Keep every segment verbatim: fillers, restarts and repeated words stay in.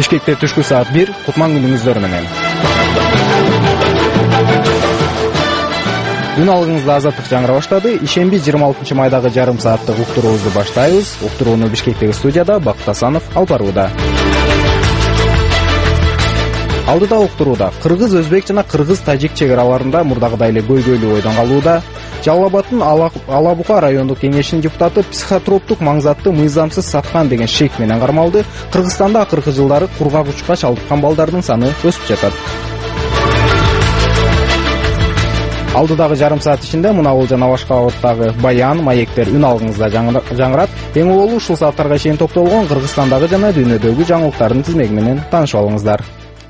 Бишкекте түшкү саат бир, кутман күнүңүздөр менен. Күн алгыңызда азаттык жаңыра баштады. Ишемби жыйырма алтынчы майдагы жарым сааттык уктуруубузду баштайбыз. Уктурууну Бишкектеги студияда Бакыт Асанов алып барууда. Алдыда уктурууда кыргыз, өзбек жана кыргыз-тажик чек араларында мурдагыдай эле көйгөйлүү ойдон калууда. Жалал Абадтын Ала-Бука райондук кеңешинин депутаты психотроптук маңзатты мыйзамсыз саткан деген шек менен кармалды. Кыргызстанда акыркы жылдары кургагучка чалдыккан балдардын саны өсүп жатат. Алдыдагы жарым саат ичинде Мунабул жана башка абаттагы баян, маектер үн алгыңызда жаңырат. Эң улуу ушул сааттарга чейин топтолгон Кыргызстандагы жана дүйнөдөгү жаңылыктардын тизмеги менен таанышып алыңыздар.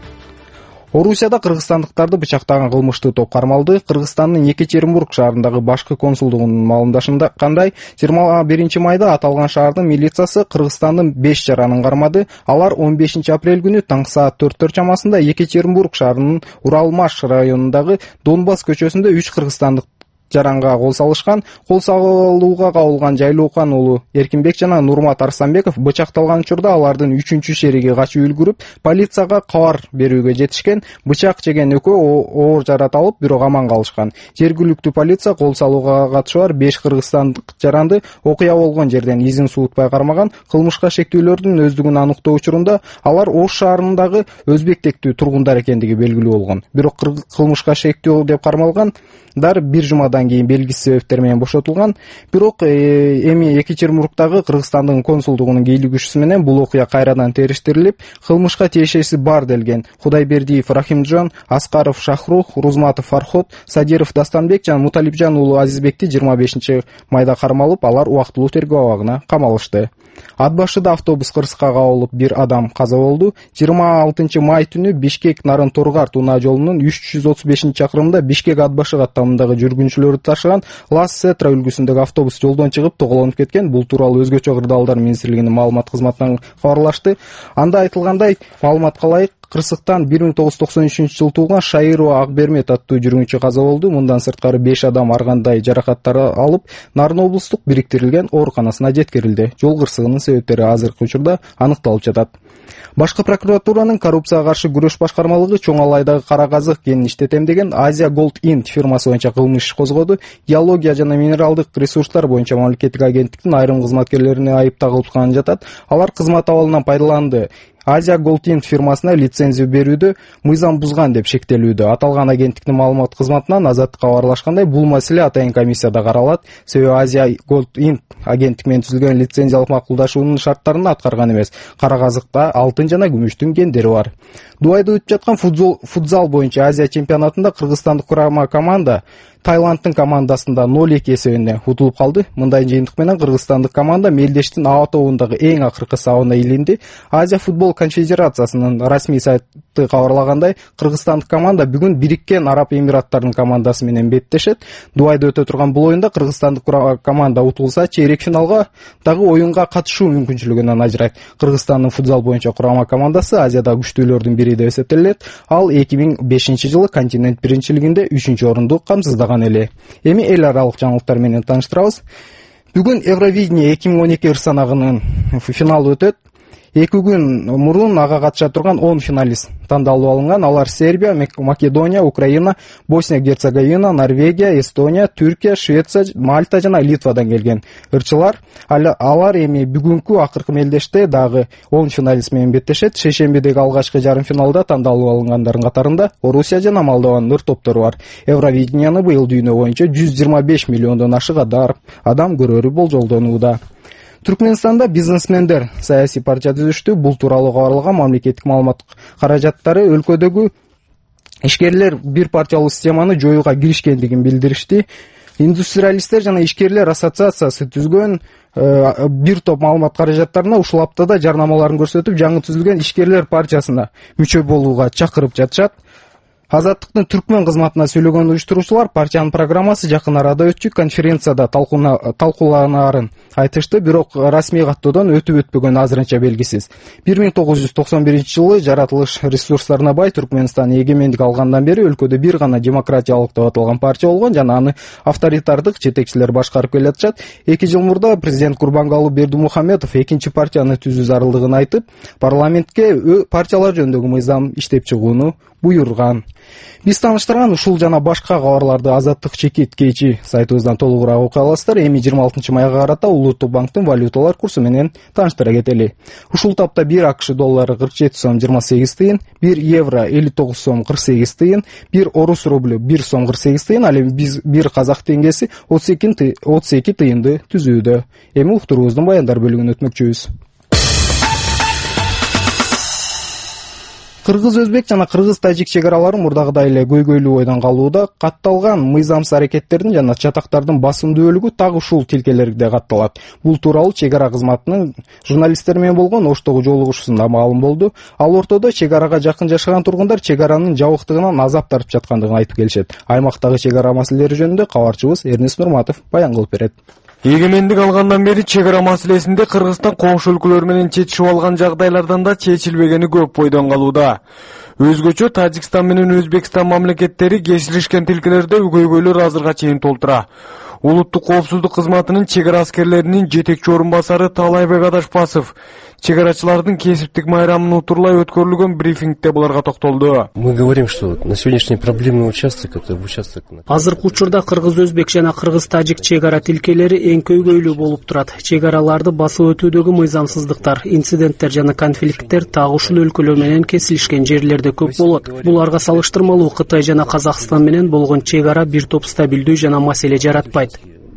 Орусияда кыргызстандыктарды бычактаган кылмыштуу топ кармалды. Кыргызстандын Екатеринбург шаарындагы башкы консулдугунун маалымдашында кандай жыйырма биринчи майда аталган шаардын милициясы Кыргызстандын беш жаранын кармады. Алар он бешинчи апрель күнү таң саат төрттөр чамасында Екатеринбург шаарынын Уралмаш районундагы Донбасс көчөсүндө үч кыргызстандык жаранга кол салышкан. Кол салууга кабылган Жайлоокан уулу Эркинбек жана Нурмат Арсанбеков бычакталган учурда алардын үчүнчү шериги качып үлгүрүп, полицияга кабар берүүгө жетишкен. Бычак жеген экөө оор жарат алып, бирок аман калышкан. Жергиликтүү полиция кол салууга катышы бар беш кыргызстандык жаранды окуя болгон жерден изин суутпай кармаган. Кылмышка шектүүлөрдүн өздүгүн аныктоо учурунда алар Ош шаарындагы өзбек тектүү тургундар экендиги белгилүү болгон. Бирок кылмышка шектүү деп кармалган дар бир жумадан кийин белгисиз себептер менен бошотулган. Бирок эми Екатеринбургдагы Кыргызстандын консулдугунун кийлигүүчүсү менен бул окуя кайрадан териштирилип, кылмышка тиешеси бар делген Кудайбердиев Рахимжан, Аскаров Шахрух, Рузматов Фархот, Садиров Дастанбек жана Муталипжан уулу Азизбекти жыйырма бешинчи майда кармалып, алар убактылуу тергөө абагына камалышты. Ат башыда автобус кырсыкка кабылып, бир адам каза болду. жыйырма алтынчы май түнү Бишкек Нарын Торгар Туна жолунун үч жүз отуз бешинчи чакырымында Бишкек ат башы каттамындагы жүргүнчүлөрдү ташыган Лас Сетра үлгүсүндөгү автобус жолдон чыгып тоголонуп кеткен. Бул тууралуу Өзгөчө кырдаалдар министрлигинин маалымат кызматынан кабарлашты. Анда айтылгандай, маалыматка ылайык, кырсыктан бир миң тогуз жүз токсон үчүнчү жылы туулган Шайырова Акбермет аттуу жүргүнчү каза болду. Мындан сырткары беш адам ар кандай жаракаттар алып, Нарын облустук бириктирилген ооруканасына жеткирилди. Жол кырсыгынын себептери азыркы учурда аныкталып жатат. Башкы прокуратуранын коррупцияга каршы күрөш башкармалыгы чоң алайдагы кара казык кенин иштетем деген Азия Gold Int фирмасы боюнча кылмыш иш козгоду. Геология жана минералдык ресурстар боюнча мамлекеттик агенттиктин айрым кызматкерлерине айып тагылып жатат. Алар кызмат абалынан пайдаланды. Азия Gold Int фирмасына лицензия берүүдө мыйзам бузган деп шектелүүдө. Аталган агенттиктин маалымат кызматынан Азаттыкка кабарлашкандай, бул маселе атайын комиссияда каралат. Себеби Азия Gold Int агенттик менен түзүлгөн лицензиялык макулдашуунун шарттарын аткарган эмес. Кара казыкта алтын жана күмүштүн гендери бар. Дубайда өтүп жаткан футзал боюнча Азия чемпионатында кыргызстандык курама команда Таиландтын командасында ноль эки эсебинде утулуп калды. Мындай жыйынтык менен кыргызстандык команда Мелдештин А тобундагы эң акыркы сабына илинди. Азия футбол конфедерациясынын расмий сайты кабарлагандай, кыргызстандык команда бүгүн Бириккен Араб Эмираттарынын командасы менен беттешет. Дубайда өтө турган бул оюнда кыргызстандык команда утулса, чейрек финалга дагы оюнга катышуу мүмкүнчүлүгүнөн ажырайт. Кыргызстандын футзал боюнча курама командасы Азияда күчтүүлөрдүн бири деп эсептелет. Ал эки миң бешинчи жылы континент биринчилигинде үчүнчү орунду камсыздаган эле. Эми эл аралык жаңылыктар менен тааныштырабыз. Бүгүн Евровидение эки миң он эки ырсанагынын финалы өтөт. Эки күн мурун ага катыша турган он финалист тандалып алынган. Алар Сербия, Македония, Украина, Босния-Герцеговина, Норвегия, Эстония, Түркия, Швеция, Мальта жана Литвадан келген ырчылар. Алар эми бүгүнкү акыркы мелдеште дагы он финалист менен беттешет. Шейшембидеги алгачкы жарым финалда тандалып алынгандардын катарында Орусия жана Молдованын ыр топтору бар. Евровиденияны быйыл дүйнө боюнча жүз жыйырма беш миллиондон ашык адам көрөрү болжолдонууда. Түркменстанда бизнесмендер саясий партия түзүштү. Бул тууралуу кабарлаган мамлекеттик маалымат каражаттары өлкөдөгү ишкерлер бир партиялуу системаны жоюуга киришкендигин билдиришти. Индустриалисттер жана ишкерлер ассоциациясы түзгөн бир топ маалымат каражаттарына ушул аптада жарнамаларын көрсөтүп, жаңы түзүлгөн ишкерлер партиясына мүчө болууга чакырып жатышат. Азаттыктын түркмөн кызматына сүйлөгөн уюштуруучулар партиянын программасы жакын арада өтчү конференцияда талкууланарын айтышты, бирок расмий каттоодон өтүп өтпөгөнү азырынча белгисиз. бир миң тогуз жүз токсон биринчи жылы жаратылыш ресурстарына бай Түркмөнстан эгемендик алгандан бери өлкөдө бир гана демократиялык деп аталган партия болгон жана аны авторитардык жетекчилер башкарып келатышат. эки жыл мурда президент Курбангалы Бердимухамедов экинчи партияны түзүү зарылдыгын айтып, парламентке партиялар жөнүндөгү мыйзам иштеп чыгууну буйруган. Биз тааныштырган ушул жана башка кабарларды Азаттык чекит кейчи сайтыбыздан толугураак окуй аласыздар. Эми жыйырма алтынчы майга карата Улуттук банктын валюталар курсу менен тааныштыра кетели. Ушул тапта бир АКШ доллары кырк жети сом жыйырма сегиз тыйын, бир евро элүү тогуз сом кырк сегиз тыйын, бир орус рублю бир сом кырк сегиз тыйын, ал эми биз бир казак теңгеси отуз эки тыйынды түзүүдө. Эми уктуруубуздун баяндар бөлүгүнө өтмөкчүбүз. Кыргыз-өзбек жана кыргыз-тажик чек аралары мурдагыдай эле көйгөйлүү ойдон калууда. Катталган мыйзамсыз аракеттердин жана чатактардын басымдуу бөлүгү так ушул тилкелерде катталат. Бул тууралуу чек ара кызматынын журналисттер менен болгон Оштогу жолугушуусунда маалым болду. Ал ортодо чек арага жакын жашаган тургундар чек аранын жабыктыгынан азап тартып жаткандыгын айтып келишет. Аймактагы чек ара маселелери жөнүндө кабарчыбыз Эрнест Нурматов баян кылып берет. Эгемендик алгандан бери чек ара маселесинде Кыргызстан коңшу өлкөлөр менен чечишип алган жагдайлардан да чечилбегени көп ойдон калууда. Өзгөчө Тажикстан менен Өзбекстан мамлекеттери кесилишкен тилкелерде көйгөйлөр азырга чейин толтура. Улуттук коопсуздук кызматынын чек ара аскерлеринин жетекчи орун басары Талайбек Адашпасов чек арачылардын кесиптик майрамын утурлай өткөрүлгөн брифингде буларга токтолду. Мы говорим, что на сегодняшний проблемный участок это участок. Азыркы учурда кыргыз-өзбек жана кыргыз-тажик чек ара тилкелери эң көйгөйлүү болуп турат. Чек араларды басып өтүүдөгү мыйзамсыздыктар, инциденттер жана конфликттер так ушул өлкөлөр менен кесилишкен жерлерде көп болот. Буларга салыштырмалуу Кытай жана Казакстан менен болгон чек ара бир топ стабилдүү жана маселе жаратпайт.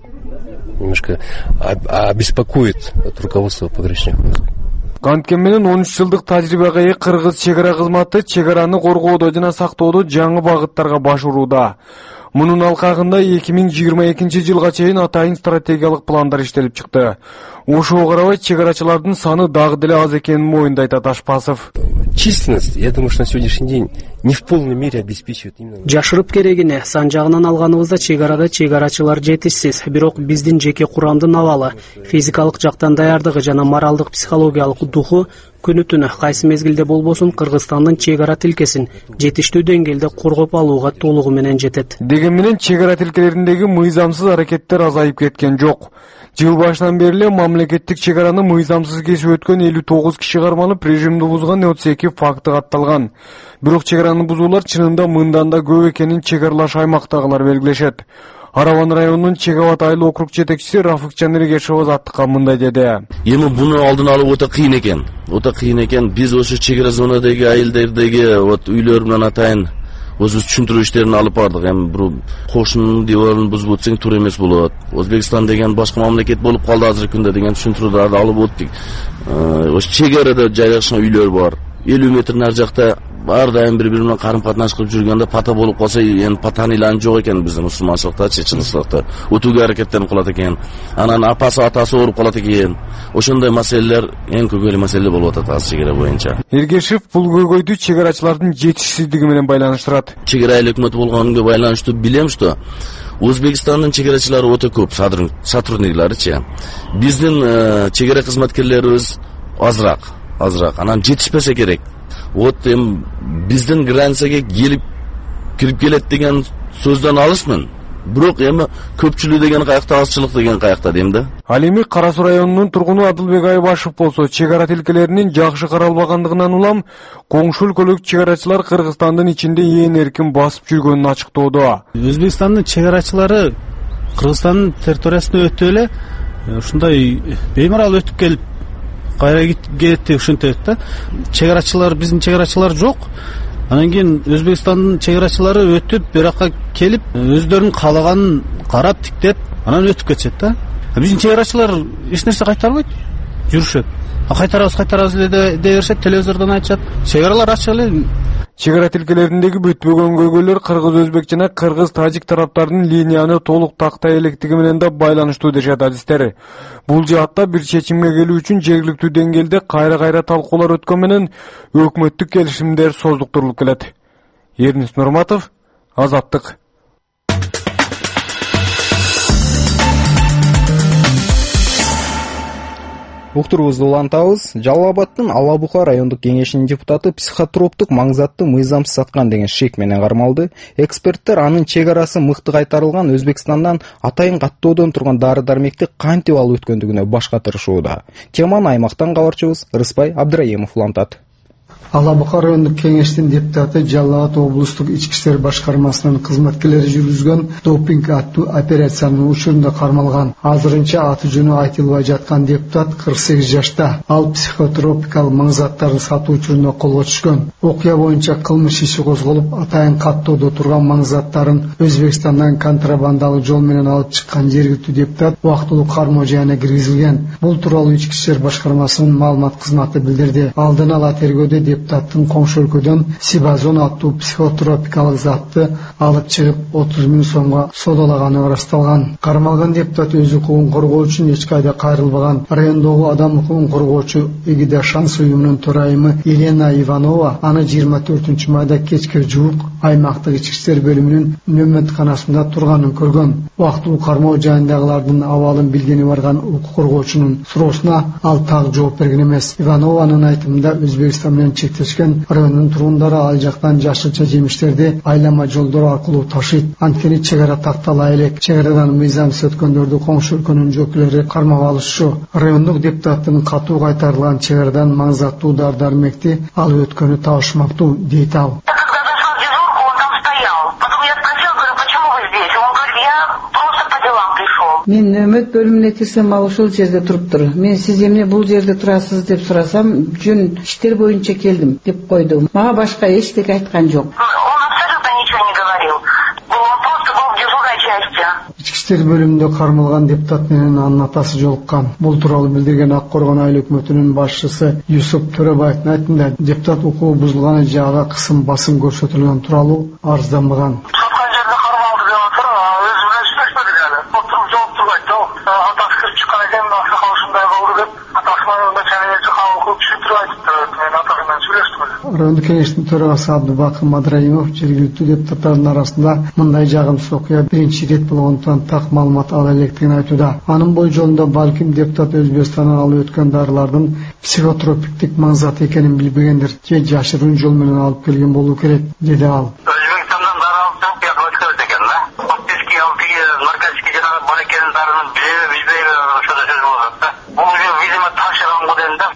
Немножко обеспокоит от руководства пограничных войск. Канткен менен он үч жылдык тажрыйбага ээ кыргыз чек ара кызматы чек араны коргоодо жана сактоодо жаңы багыттарга баш урууда. Мунун алкагында эки миң жыйырма экинчи жылга чейин атайын стратегиялык пландар иштелип чыкты. Ошого карабай чек арачылардын саны дагы деле аз экенин моюндайт Аташпасов. Численность, я думаю, что на сегодняшний день не в полной мере обеспечивает именно. Жашырып керегине сан жагынан алганыбызда чек арада чек арачылар жетишсиз, бирок биздин жеке курамдын абалы, физикалык жактан даярдыгы жана моралдык психологиялык духу күнү-түнү кайсы мезгилде болбосун Кыргызстандын чек ара тилкесин жетиштүү деңгээлде коргоп алууга толугу менен жетет. Деген менен чек ара тилкелериндеги мыйзамсыз аракеттер азайып кеткен жок. Жыл башынан бери эле мамлекеттик чек араны мыйзамсыз кесип өткөн элүү тогуз киши кармалып, режимди бузган отуз эки факты катталган. Бирок чек араны бузуулар чынында мындан да көп экенин чек аралаш аймактагылар белгилешет. Араван районунун Чек Абад айыл округ жетекчиси Рафыкжан Эргешов Азаттыкка мындай деди. Эми буну алдын алып өтө кыйын экен. Өтө кыйын экен. Биз ошо чек ара зонадагы айылдардагы вот үйлөр менен атайын өзүбүз түшүндүрүү иштерин алып бардык. Эми бул кошунун дебарын бузуп өтсөң туура эмес болот. Өзбекстан деген башка мамлекет болуп калды азыркы күндө деген түшүндүрүүлөрдү алып өттүк. Ошо чек арада жайгашкан үйлөр бар. элүү метр нар жакта ар дайым бири-бири менен карым-катнаш кылып жүргөндө пата болуп калса, эми патаны илан жок экен биздин мусулманчылыкта, чеченчиликте. Өтүүгө аракеттенип калат экен. Анан апасы, атасы ооруп калат экен. Ошондой маселелер эң көйгөйлүү маселе болуп атат азыр чек ара боюнча. Эргешев бул көйгөйдү чек арачылардын жетишсиздиги менен байланыштырат. Чек ара айыл өкмөтү болгонуга байланыштуу билем, что Өзбекстандын чек арачылары өтө көп, сотрудникларычы. Биздин чек ара кызматкерлерибиз азыраак, азыраак. Анан жетишпесе керек. Вот эми биздин границага келип кирип келет деген сөздөн алысмын. Бирок эми көпчүлүк деген каякта, азчылык деген каякта дейм да. Ал эми Кара Суу районунун тургуну Адылбек Айбашев болсо, чек ара тилкелеринин жакшы каралбагандыгынан улам коңшу өлкөлүк чек арачылар Кыргызстандын ичинде ээн эркин басып жүргөнүн ачыктоодо. Өзбекстандын чек арачылары Кыргызстандын территориясына өтүп эле ушундай беймарал өтүп келип кайра кетти деп ушинтет да. Чек арачылар, биздин чек арачылар жок. Анан кийин Өзбекстандын чек арачылары өтүп, биракка келип, өздөрүнүн каалаганын карап, тиктеп, анан өтүп кетишет да. Биздин чек арачылар эч нерсе кайтарбайт, жүрүшөт. А кайтарабыз, кайтарабыз эле дей беришет, телевизордон айтышат. Чек аралар ачык эле. Чек ара тилкелериндеги бүтпөгөн көйгөйлөр кыргыз-өзбек жана кыргыз-тажик тараптардын линияны толук тактай электиги менен да байланыштуу дешет адистер. Бул жаатта бир чечимге келүү үчүн жергиликтүү деңгээлде кайра-кайра талкуулар өткөн менен өкмөттүк келишимдер создуктурулуп келет. Эрнис Нурматов, Азаттык. Уктурубузду улантабыз. Жалал Абадтын Ала Бука райондук кеңешинин депутаты психотроптук маңзатты мыйзамсыз саткан деген шек менен кармалды. Эксперттер анын чек арасы мыкты кайтарылган Өзбекстандан атайын каттоодон турган дары-дармекти кантип алып өткөндүгүнө баш катырышууда. Теманы аймактан кабарчыбыз Рыспай Абдыраимов улантат. Ала Бука райондук кеңештин депутаты Жалал Абад облустук ички иштер башкармасынын кызматкерлери жүргүзгөн допинг аттуу операциянын учурунда кармалган. Азырынча аты жөнү айтылбай жаткан депутат кырк сегиз жашта. Ал психотропикалык маңзаттарды сатуу учурунда колго түшкөн. Окуя боюнча кылмыш иши козголуп, атайын каттоодо турган маңзаттарын Өзбекстандан контрабандалык жол менен алып чыккан жергиликтүү депутат убактылуу кармоо жайына киргизилген. Бул тууралуу ички иштер башкармасынын маалымат кызматы билдирди. Алдын ала тергөөдө депутаттын коңшу өлкөдөн Сибазон аттуу психотропикалык затты алып чыгып отуз миң сомго соодалаганы ырасталган. Кармалган депутат өз укугун коргоо үчүн эч кайда кайрылбаган. Райондогу адам укугун коргоочу Эгида Шанс уюмунун төрайымы Елена Иванова аны жыйырма төртүнчү майда кечке жуук аймактык ички иштер бөлүмүнүн нөмөтканасында турганын көргөн. Убактылуу кармоо жайындагылардын абалын билгени барган укук коргоочунун суроосуна ал так жооп берген эмес. Иванованын айтымында Өзбекстан менен чектешкен райондун тургундары ал жактан жашылча жемиштерди айлама жолдор аркылуу ташыйт. Анткени чек ара тактала элек. Чек арадан мыйзамсыз өткөндөрдү коңшу өлкөнүн жөкөлөрү кармап алышчу. Райондук депутаттын катуу кайтарылган чек арадан маңзаттуу дары-дармекти алып өткөнү табышмактуу, дейт ал. Мен нөмөт бөлүмүнө кирсем, ал ошол жерде туруптур. Мен сиз эмне бул жерде турасыз деп сурасам, жөн иштер боюнча келдим деп койду. Мага башка эчтеке айткан жок. Ички иштер бөлүмүндө кармалган депутат менен анын атасы жолуккан. Бул тууралуу билдирген Ак Коргон айыл өкмөтүнүн башчысы Юсуп Төрөбаевдин айтымында, депутат укугу бузулганы же ага кысым басым көрсөтүлгөн тууралуу арызданбаган. Райондук кеңештин төрагасы Абдыбакыр Мадраимов жергиликтүү депутаттардын арасында мындай жагымсыз окуя биринчи ирет болгондуктан так маалымат ала электигин айтууда. Анын бой жолунда балким депутат Өзбекстандан алып өткөн дарылардын психотропиктик маңзат экенин билбегендир же жашыруун жол менен алып келген болуу керек, деди ал. Өзбекстандан дары алып чыгып өткөн экен да. Фактически ал тиги наркотический жанагы бар экенин дарынын билеби билбейби ошол сөз болот да. Бул видимо ташыган моден да.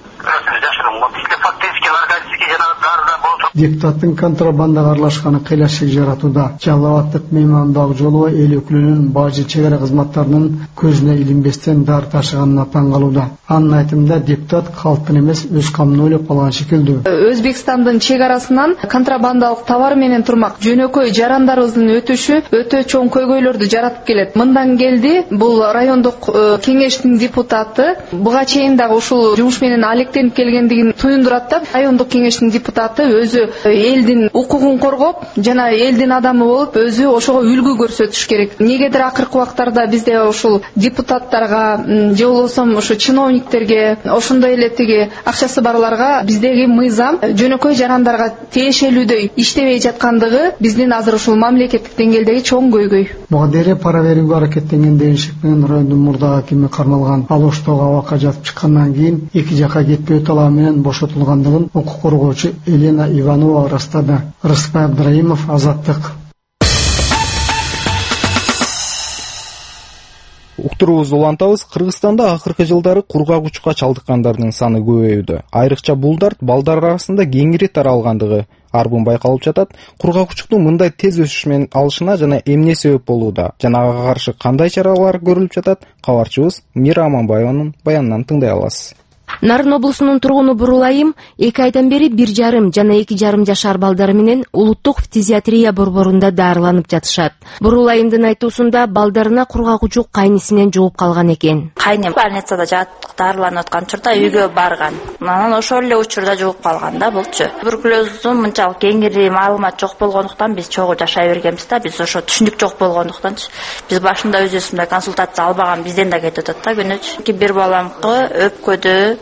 Депутаттын контрабандага аралашканы кыйлашык жаратууда. Жалал Абадтык Мейман Багжолова эл өкүлүнүн бажы чек ара кызматтарынын көзүнө илинбестен дар ташыганына таң калууда. Анын айтымында депутат калктын эмес, өз камын ойлоп калган шекилдүү. Өзбекстандын чек арасынан контрабандалык товар менен турмак жөнөкөй жарандарыбыздын өтүшү өтө чоң көйгөйлөрдү жаратып келет. Мындан келди бул райондук кеңештин депутаты буга чейин дагы ушул жумуш менен алектенип келгендигин туюндурат да. Райондук кеңештин депутаты өзү элдин укугун коргоп жана элдин адамы болуп өзү ошого үлгү көрсөтүш керек. Негедир акыркы убактарда бизде ушул депутаттарга же болбосо ушу чиновниктерге, ошондой эле тиги акчасы барларга биздеги мыйзам жөнөкөй жарандарга тиешелүүдөй иштебей жаткандыгы биздин азыр ушул мамлекеттик деңгээлдеги чоң көйгөй. Буга дейре пара берүүгө аракеттенген деген шек менен райондун мурдагы акими кармалган. Ал Оштогу абакка жатып чыккандан кийин эки жакка кетпөө талабы менен бошотулгандыгын укук коргоочу Елена Иванова ырастады. Рыспай Абдыраимов, Азаттык. Уктурубузду улантабыз. Кыргызстанда акыркы жылдары кургак-учукка чалдыккандардын саны көбөйүүдө. Айрыкча бул дарт балдар арасында кеңири таралгандыгы арбын байкалып жатат. Кургак-учуктун мындай тез өсүш менен алышына жана эмне себеп болууда? Жана ага каршы кандай чаралар көрүлүп жатат? Кабарчыбыз Мира Аманбаеванын баянынан тыңдай аласыз. Нарын облусунун тургуну Бурулайым эки айдан бери бир жарым жана эки жарым жашар балдары менен улуттук фтизиатрия борборунда дарыланып жатышат. Бурулайымдын айтуусунда балдарына кургак-учук кайнисинен жугуп калган экен. Кайнем больницада жатып дарыланып аткан учурда үйгө барган. Анан ошол эле учурда жугуп калган да булчу. Туберкулездун мынчалык кеңири маалымат жок болгондуктан биз чогуу жашай бергенбиз да. Биз ошо түшүнүк жок болгондуктан биз башында өзүбүз мындай консультация албаган, бизден да кетип атат да күнүчө. Бир баламкы өпкөдө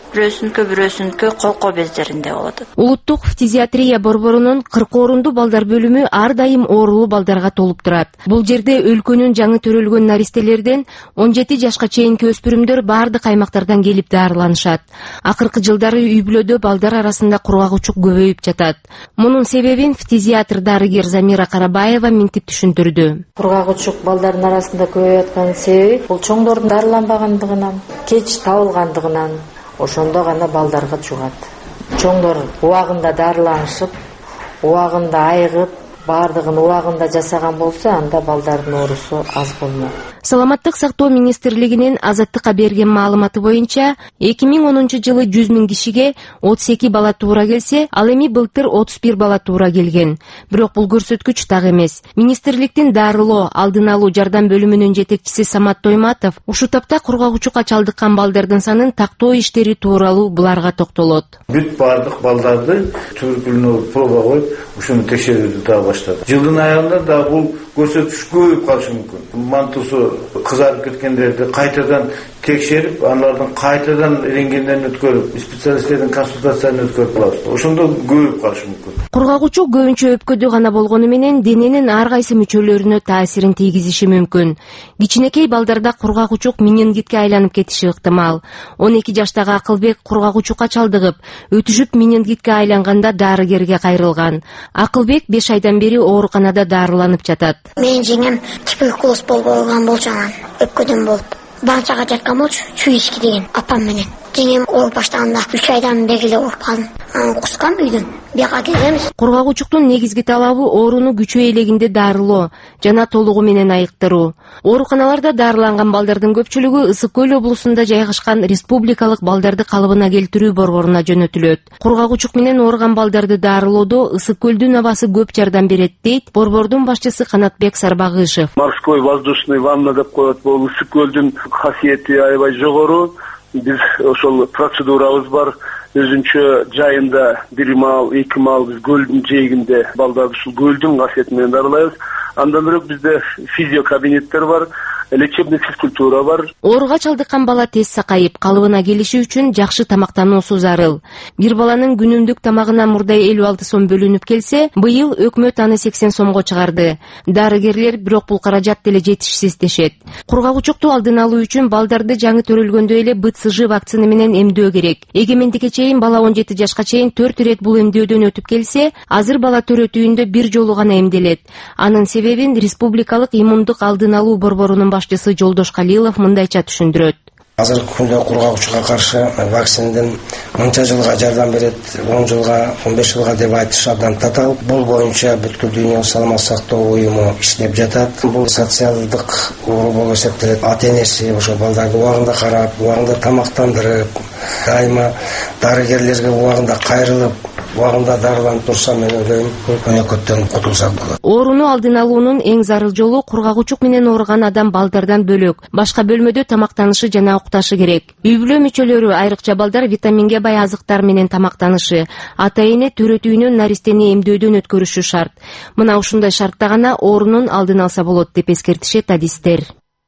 бирөөсүнүкү бирөөсүнүкү колко бездеринде болот. Улуттук фтизиатрия борборунун кырк орундуу балдар бөлүмү ар дайым оорулуу балдарга толуп турат. Бул жерде өлкөнүн жаңы төрөлгөн наристелерден он жети жашка чейинки өспүрүмдөр баардык аймактардан келип дарыланышат. Акыркы жылдары үй бүлөдө балдар арасында кургагучук көбөйүп жатат. Мунун себебин фтизиатр дарыгер Замира Карабаева минтип түшүндүрдү. Кургагучук балдардын арасында көбөйүп аткан себеби бул чоңдордун дарыланбагандыгынан, кеч табылгандыгынан, ошондо гана балдарга жугат. Чоңдор убагында дарыланышып, убагында айыгып, баардыгын убагында жасаган болсо, анда балдардын оорусу аз болмок. Саламаттык сактоо министрлигинин Азаттыкка берген маалыматы боюнча, эки миң онунчу жылы жүз миң кишиге отуз эки бала туура келсе, ал эми былтыр отуз бир бала туура келген. Бирок бул көрсөткүч так эмес. Министрликтин дарылоо, алдын алуу жардам бөлүмүнүн жетекчиси Самат Тойматов ушул тапта кургагучукка чалдыккан балдардын санын тактоо иштери тууралуу буларга токтолот. Бүт баардык балдарды туберкулезге проба коюп, ушуну текшерүүнү да баштады. Жылдын аягында да бул көрсөткүч көбөйүп калышы мүмкүн. Мантусу кызарып кеткендерди кайтадан текшерип, алардын кайтадан рентгенден өткөрүп, специалисттердин консультациясын өткөрүп алабыз. Ошондо көбөйүп калышы мүмкүн. Кургагучук көбүнчө өпкөдө гана болгону менен дененин ар кайсы мүчөлөрүнө таасирин тийгизиши мүмкүн. Кичинекей балдарда кургагучук менингитке айланып кетиши ыктымал. он эки жаштагы Акылбек кургагучукка чалдыгып, өтүшүп менингитке айланганда дарыгерге кайрылган. Акылбек беш айдан бери ооруканада дарыланып жатат. Менин жеңем туберкулоз болгон болчу, анан өпкөдөн болуп банчага жаткан болчу, чүйишки деген апам менен. Жеңем ооруп баштаганда үч айдан бери эле ооруп калдым. Анан кускам үйдөн. Бияка келебиз. Кургагучуктун негизги талабы ооруну күчөө элегинде дарылоо жана толугу менен айыктыруу. Ооруканаларда дарыланган балдардын көпчүлүгү Ысык Көл облусунда жайгашкан Республикалык балдарды калыбына келтирүү борборуна жөнөтүлөт. Кургагучук менен ооруган балдарды дарылоодо Ысык Көлдүн абасы көп жардам берет дейт борбордун башчысы Канатбек Сарбагышев. Морской воздушный ванна деп коет. Бул Ысык Көлдүн касиети аябай жогору. Биз ошол процедурабыз бар. Өзүнчө жайында бир маал, эки маал биз көлдүн жээгинде балдарды ушул көлдүн касиети менен дарылайбыз. Андан бирок бизде физио кабинеттер бар, лечебный физкультура бар. Ооруга чалдыккан бала тез сакайып, калыбына келиши үчүн жакшы тамактануусу зарыл. Бир баланын күнүмдүк тамагына мурдай элүү алты сом бөлүнүп келсе, быйыл өкмөт аны сексен сомго чыгарды. Дарыгерлер бирок бул каражат деле жетишсиз дешет. Кургагучукту алдын алуу үчүн балдарды жаңы төрөлгөндө эле бэ цэ жэ вакцина менен эмдөө керек. Эгемендикке чейин бала он жети жашка чейин төрт ирет бул эмдөөдөн өтүп келсе, азыр бала төрөтүүндө бир жолу гана эмделет. Анын себебин Республикалык иммундук алдын алуу борборунун башчысы Жолдош Калилов мындайча түшүндүрөт. Азыркы күндө кургагучукка каршы вакцинаден мынча жылга жардам берет, он жылга, он беш жылга деп айтыш абдан татаал. Бул боюнча бүткүл дүйнө саламат сактоо уюму иштеп жатат. Бул социалдык оору болуп эсептелет. Ата-энеси ошо балдарды убагында карап, убагында тамактандырып, дайыма дарыгерлерге убагында кайрылып, убагында дарыланып турса, мен ойлойм, өнөкөттөн кутулсак болот. Ооруну алдын алуунун эң зарыл жолу кургагучук менен ооруган адам балдардан бөлөк башка бөлмөдө тамактанышы жана укташы керек. Үй бүлө мүчөлөрү, айрыкча балдар витаминге бай азыктар менен тамактанышы, ата-эне төрөтүүнөн наристени эмдөөдөн өткөрүшү шарт. Мына ушундай шартта гана оорунун алдын алса болот деп эскертишет адистер.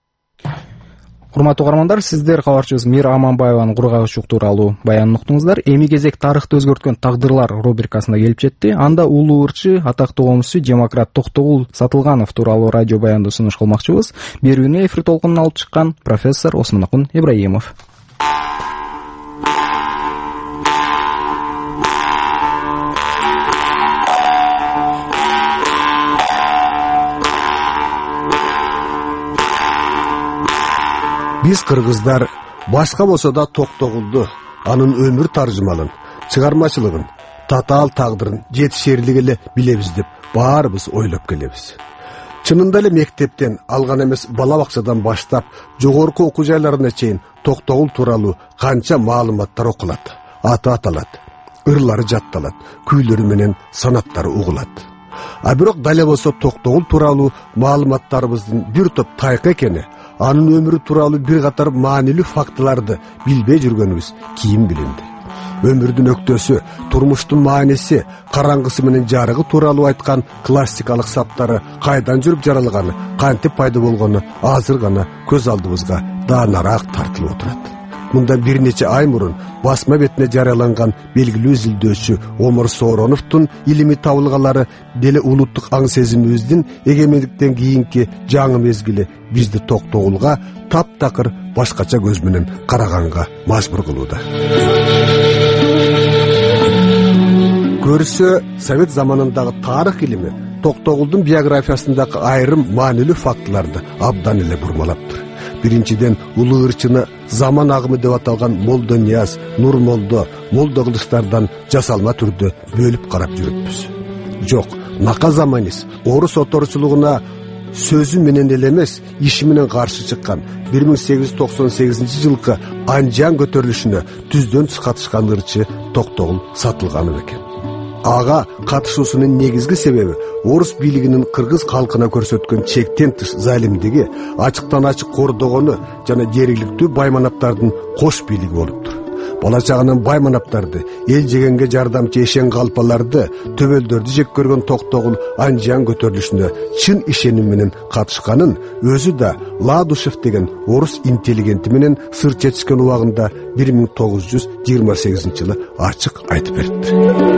Урматтуу угармандар, сиздер кабарчыбыз Мира Аманбаеванын кургагучук тууралуу баянын уктуңуздар. Эми кезек тарыхты өзгөрткөн тагдырлар рубрикасына келип жетти. Анда улуу ырчы, атактуу комузчу демократ Токтогул Сатылганов тууралуу радио баянды сунуш кылмакчыбыз. Берүүнү эфир толкунуна алып чыккан профессор Осмонакун Ибраимов. Биз кыргыздар башка болсо да Токтогулду, анын өмүр таржымалын, чыгармачылыгын, татаал тагдырын жетишерлик эле билебиз деп баарыбыз ойлоп келебиз. Чынында эле мектептен алган эмес, бала бакчадан баштап жогорку окуу жайларына чейин Токтогул тууралуу канча маалыматтар окулат, аты аталат, ырлары жатталат, күйлөрү менен санаттары угулат. А бирок дал эле болсо Токтогул тууралуу маалыматтарыбыздын бир топ тайкы экени, анын өмүрү тууралуу бир катар маанилүү фактыларды билбей жүргөнүбүз кийин билинди. Өмүрдүн өктөсү, турмуштун мааниси, караңгысы менен жарыгы тууралуу айткан классикалык саптары кайдан жүрүп жаралганы, кантип пайда болгону азыр гана көз алдыбызга даанараак тартылып отурат. мында бир нече ай мурун басма бетине жарыяланган белгилүү изилдөөчү Омар Соороновдун илимий табылгалары деле улуттук аң сезимибиздин эгемендиктен кийинки жаңы мезгили бизди Токтогулга таптакыр башкача көз менен караганга мажбур кылууда. Көрсө Совет заманындагы тарых илими Токтогулдун биографиясындагы айрым маанилүү фактыларды абдан эле бурмалаптыр. Биринчиден, улуу ырчыны заман агымы деп аталган Молдо Нияз, Нурмолдо, Молдо кылычтардан жасалма түрдө бөлүп карап жүрүппүз. Жок, нака заманис орус оторчулугуна сөзү менен эле эмес, иши менен каршы чыккан бир миң сегиз жүз токсон сегизинчи жылкы Анжан көтөрүлүшүнө түздөн тыш катышкан ырчы Токтогул сатылганы экен. Ага катышуусунун негизги себеби орус бийлигинин кыргыз калкына көрсөткөн чектен тыш залимдиги, ачыктан ачык кордогону жана жергиликтүү байманаптардын кош бийлиги болуптур. Бала чагынан байманаптарды, эл жегенге жардамчы эшен калпаларды, төбөлдөрдү жек көргөн Токтогул Анжан көтөрүлүшүнө чын ишеним менен катышканын өзү да Ладушев деген орус интеллигенти менен сыр чечишкен убагында бир миң тогуз жүз жыйырма сегизинчи жылы ачык айтып берди.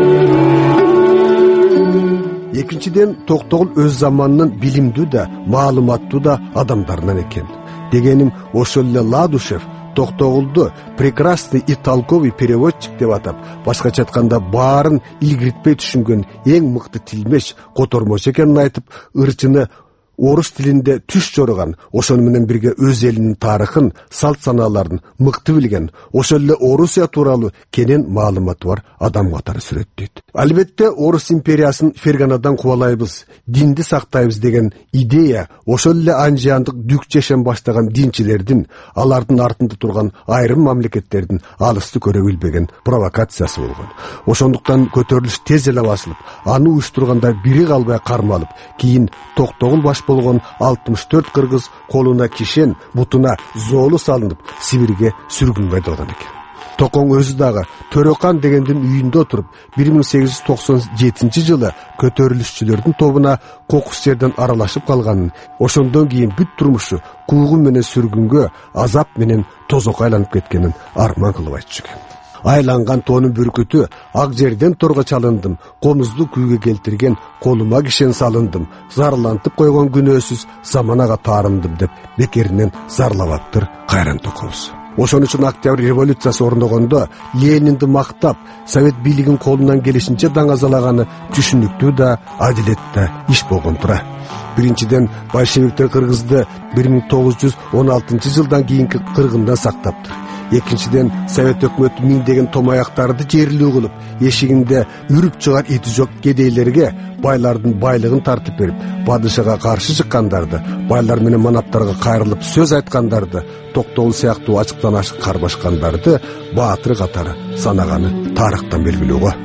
Экинчиден, Токтогул өз заманынын билимдүү да, маалыматтуу да адамдарынан экен. Дегеним, ошол эле Ладушев Токтогулду прекрасный и толковый переводчик деп атап, башкача айтканда баарын илгиртпей түшүнгөн эң мыкты тилмеш, котормочу экенин айтып, ырчыны орус тилинде түш жорган, ошону менен бирге өз элинин тарыхын, салт санааларын мыкты билген, ошол эле Орусия тууралуу кенен маалыматы бар адам катары сүрөттөйт. Албетте, орус империясын Ферганадан кубалайбыз, динди сактайбыз деген идея ошол эле Анжандык дүк жешен баштаган динчилердин, алардын артында турган айрым мамлекеттердин алысты көрө билбеген провокациясы болгон. Ошондуктан көтөрүлүш тез эле басылып, аны уюштургандар бири калбай кармалып, кийин Токтогул баш болгон алтымыш төрт кыргыз колуна кишен, бутуна зоолу салынып, Сибирге сүргүнгө айдалган экен. Токоң өзү дагы Төрөкан дегендин үйүндө отуруп, бир миң сегиз жүз токсон жетинчи жылы көтөрүлүшчүлөрдүн тобуна кокус жерден аралашып калганын, ошондон кийин бүт турмушу куугун менен сүргүнгө, азап менен тозокко айланып кеткенин арман кылып айтчу экен. Айланган тоонун бүркүтү, ак жерден торго чалындым, комузду күйгө келтирген, колума кишен салындым, зарлантып койгон күнөөсүз заманага таарындым деп бекеринен зарлабаптыр Кайран Токовуз. Ошон үчүн Октябрь революциясы орногондо Ленинди мактап, Совет бийлигин колунан келишинче даңазалаганы түшүнүктүү да, адилет да иш болгон тура. Биринчиден, большевиктер кыргызды бир миң тогуз жүз он алтынчы жылдан кийинки кыргындан сактаптыр. Экинчиден, Совет өкмөтү миңдеген томаяктарды жерлүү кылып, эшигинде үрүп чыгар ити жок кедейлерге байлардын байлыгын тартып берип, падышага каршы чыккандарды, байлар менен манаптарга кайрылып сөз айткандарды, Токтогул сыяктуу ачыктан ачык карбашкандарды баатыр катары санаганы тарыхтан белгилүү го.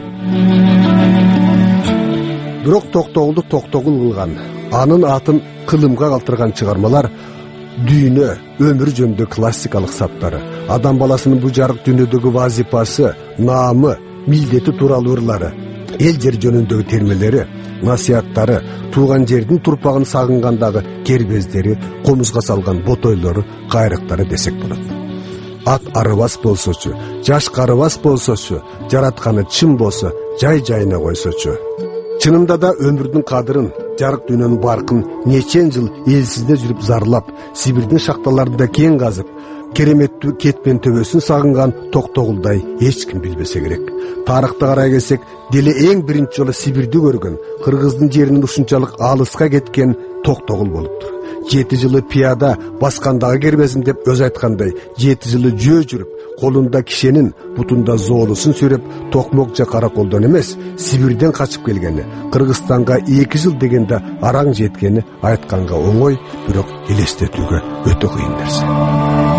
Бирок Токтогулду Токтогул кылган, анын атын кылымга калтырган чыгармалар дүйнө, өмүр жөнүндө классикалык саптары, адам баласынын бул жарык дүйнөдөгү вазипасы, наамы, милдети тууралуу ырлары, эл жер жөнүндөгү термелери, насыяттары, тууган жердин турпагын сагынгандагы кербездери, комузга салган ботойлору, кайрыктары десек болот. Ат арыбас болсочу, жаш карыбас болсочу, жаратканы чын болсо, жай-жайына койсочу. Чынында да өмүрдүн кадырын, жарык дүйнөнүн баркын нечен жыл элсизде жүрүп зарлап, Сибирдин шахталарында кен казып, кереметтүү кетпен төбөсүн сагынган Токтогулдай эч ким билбесе керек. Тарыхта карай келсек, деле эң биринчи жолу Сибирди көргөн, кыргыздын жеринин ушунчалык алыска кеткен Токтогул болуптур. Жети жылы пияда баскандагы кербезим деп өз айткандай, жети жылы жөө жүрүп, колунда кишенин, бутунда зоолусун сүрөп, Токмокча караколдон эмес, Сибирден качып келгени, Кыргызстанга эки жыл дегенде араң жеткени айтканга оңой, бирок элестетүүгө өтө кыйын нерсе.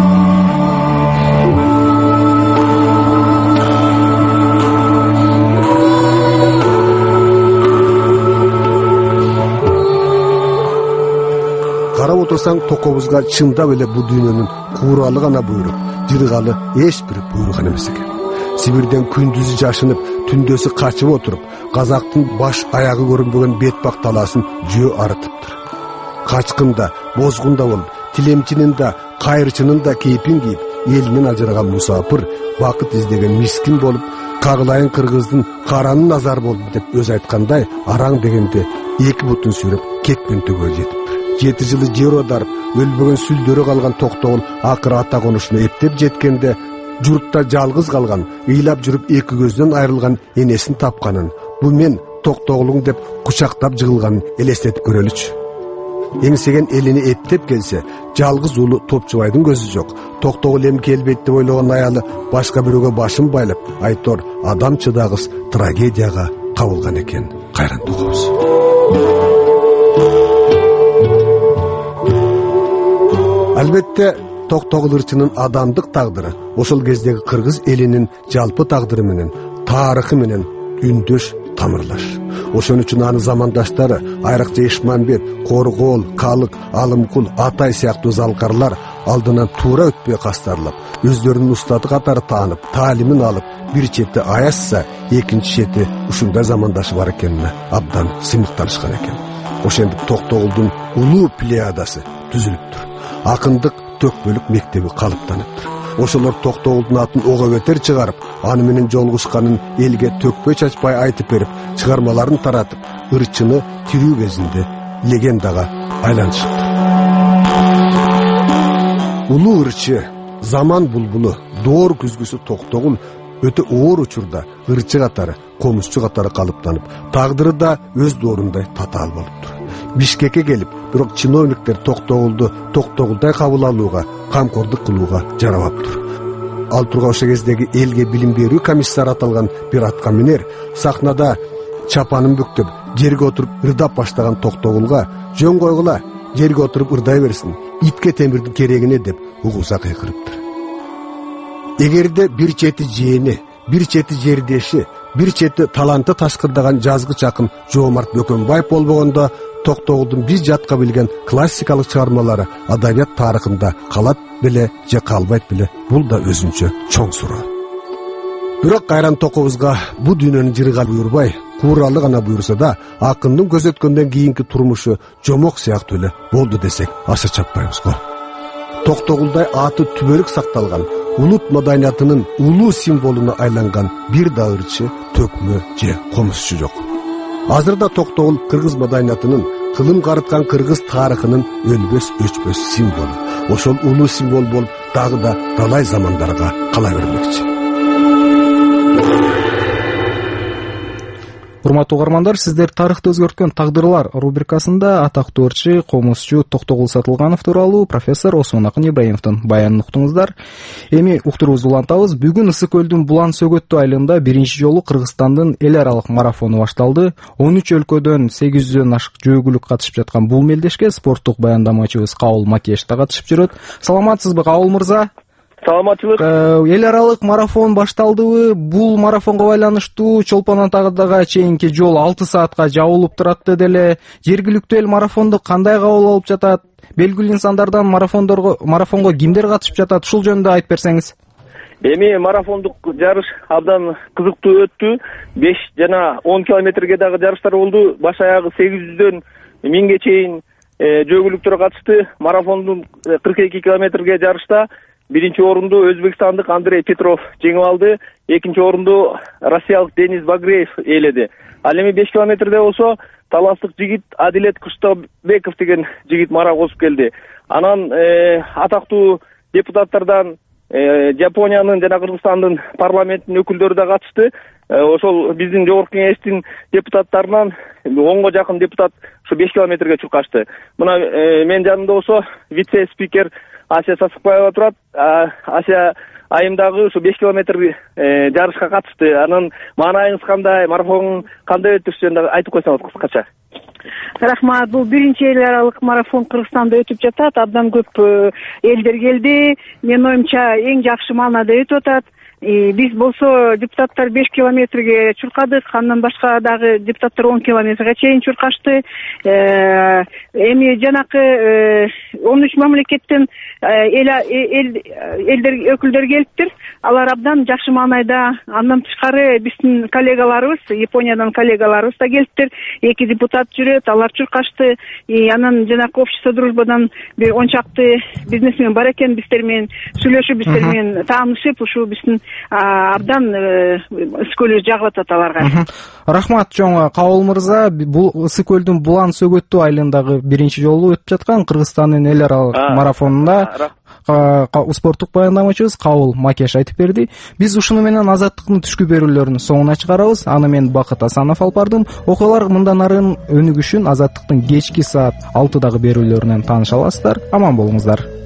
Карап отурсаң, Токовузга чындап эле бул дүйнөнүн кууралы гана буйрук, жыргалы эч бир буйруган эмес экен. Сибирден күндүзү жашынып, түндөсү качып отуруп, казактын баш аягы көрүнбөгөн бетпак талаасын жөө арытыптыр. Качкын да, бозгун да болуп, тилемчинин да, кайрчынын да кейпин кийип, элинен ажыраган мусапыр, бакыт издеген мискин болуп, кагылайын кыргыздын каранын назар болду деп өзү айткандай, араң дегенде эки бутун сүйрөп кетпен төгө жетиптир. Жети жылы жер оодарып, өлбөгөн сүлдөрү калган Токтогул акыры ата конушуна эптеп жеткенде, журтта жалгыз калган, ыйлап жүрүп эки көздөн айрылган энесин тапканын, бу мен Токтогулуң деп кучактап жыгылганын элестетип көрөлүчү. Эңсеген элини эптеп келсе, жалгыз уулу Топчубайдын көзү жок. Токтогул эми келбейт деп ойлогон аялы башка бирөөгө башын байлап, айтор адам чыдагыс трагедияга кабылган экен. Кайран токобуз. Албетте Токтогул ырчынын адамдык тагдыры ошол кездеги кыргыз элинин жалпы тагдыры менен, тарыхы менен үндөш тамырлаш. Ошон үчүн анын замандаштары, айрыкча Ишмамбет, Коргол, Калык, Алымкул, Атай сыяктуу залкарлар алдынан туура өтпөй кастарлап, өздөрүнүн устаты катары таанып, таалимин алып, бир чети аязса, экинчи чети ушундай замандашы бар экенине абдан сыймыктанышкан экен. Ошентип Токтогулдун улуу плеядасы түзүлүптүр. Акындык төкпөлүк мектеби калыптаныптыр. Ошолор Токтогулдун атын ого бетер чыгарып, аны менен жолугушканын элге төкпөй чачпай айтып берип, чыгармаларын таратып, ырчыны тирүү кезинде легендага айлантышыптыр. Улуу ырчы, заман булбулу, доор күзгүсү Токтогул өтө оор учурда ырчы катары, комузчу катары калыптанып, тагдыры да өз доорундай татаал болуптур. Бишкекке келип, бирок чиновниктер Токтогулду Токтогулдай кабыл алууга, камкордук кылууга жарабаптыр. Ал турга ошо кездеги элге билим берүү комиссары аталган бир атка минер сахнада чапанын бүктөп, жерге отуруп ырдап баштаган Токтогулга жөн койгула, жерге отуруп ырдай берсин, итке темирдин керегине деп угуза кыйкырыптыр. Эгерде бир чети жээни, бир чети жердеши, бир чети таланты ташкырдаган жазгыч акын Жоомарт Бөкөнбаев болбогондо, Токтогулдун биз жатка билген классикалык чыгармалары адабият тарыхында калат беле же калбайт беле, бул да өзүнчө чоң суроо. Бирок Кайран токобузга бу дүйнөнүн жырыга буйрбай, кууралы гана буйрса да, акындын көзөткөндөн кийинки турмушу жомок сыяктуу эле болду десек аша чаппайбыз го. Токтогулдай аты түбөлүк сакталган, улут маданиятынын улуу символуна айланган бир да ырчы, төкмө же комузчу жок. Азырда Токтогул кыргыз маданиятынын, кылым карыткан кыргыз тарыхынын өлбөс өчпөс символу. Ошол улуу символ болуп дагы да талай замандарга кала бермекчи. Урматтуу угармандар, сиздер тарыхты өзгөрткөн тагдырлар рубрикасында атактуу ырчы, комузчу Токтогул Сатылганов тууралуу профессор Осмон Акын Ибраимовдун баянын уктуңуздар. Эми уктуруубузду улантабыз. Бүгүн Ысык көлдүн Булан Сөгөттүү айылында биринчи жолу Кыргызстандын эл аралык марафону башталды. он үч өлкөдөн сегиз жүздөн ашык жөөгүлүк катышып жаткан бул мелдешке спорттук баяндамачыбыз Кабыл Макеш да катышып жүрөт. Саламатсызбы, Кабыл мырза? Саламатчылык. Эл аралык марафон башталдыбы? Бул марафонго байланыштуу Чолпон Атагыга чейинки жол алты саатка жабылып турат деле. Жергиликтүү эл марафонду кандай кабыл алып жатат? Белгилүү инсандардан марафондорго марафонго кимдер катышып жатат? Ушул жөнүндө айтып берсеңиз. Эми марафондук жарыш абдан кызыктуу өттү. беш жана он километрге дагы жарыштар болду. Баш аягы сегиз жүздөн миңге чейин жөөгүлүктөр катышты. Марафондун кырк эки километрге жарышта биринчи орунду өзбекстандык Андрей Петров жеңип алды. Экинчи орунду россиялык Денис Багреев ээледи. Ал эми беш километрде болсо таластык жигит Адилет Куштабеков деген жигит мара косуп келди. Анан э, атактуу депутаттардан э, Жапониянын жана Кыргызстандын парламентинин өкүлдөрү да катышты. Э, ошол биздин жогорку кеңештин депутаттарынан онго жакын депутат ушу беш километрге чуркашты. Мына э, мен жанымда болсо вице-спикер Асия Сасыкбаева турат. Асия айымдагы ушу беш километр э, жарышка катышты. Анын маанайыңыз кандай, марафон кандай өттү, жөнүндө айтып койсоңуз кыскача. Рахмат. Бул биринчи эл аралык марафон Кыргызстанда өтүп жатат. Абдан көп элдер келди. Менин оюмча эң жакшы маанада өтүп атат. Биз болсо депутаттар беш километрге чуркадык, андан башка дагы депутаттар он километрге чейин чуркашты. Эми жанакы он үч мамлекеттен элдер өкүлдөр келиптир. Алар абдан жакшы маанайда. Андан тышкары биздин коллегаларыбыз, Япониядан коллегаларыбыз да келиптир. Эки депутат жүрөт, алар чуркашты. Анан жанакы общество дружбадан бир он чакты бизнесмен бар экен, биздер менен сүйлөшүп, биздер менен таанышып, ушу биздин абдан ысык көлү жагып атат аларга. Рахмат чоң Кабыл мырза. Бул ысык көлдүн Булан Сөгөттүү айылындагы биринчи жолу өтүп жаткан Кыргызстандын эл аралык марафонунда спорттук баяндамачыбыз Кабыл Макеш айтып берди. Биз ушуну менен азаттыктын түшкү берүүлөрүнүн соңуна чыгарабыз. Аны мен Бакыт Асанов алып бардым. Окуялар мындан ары өнүгүшүн азаттыктын кечки саат алтыдагы берүүлөрүнөн тааныша аласыздар. Аман болуңуздар.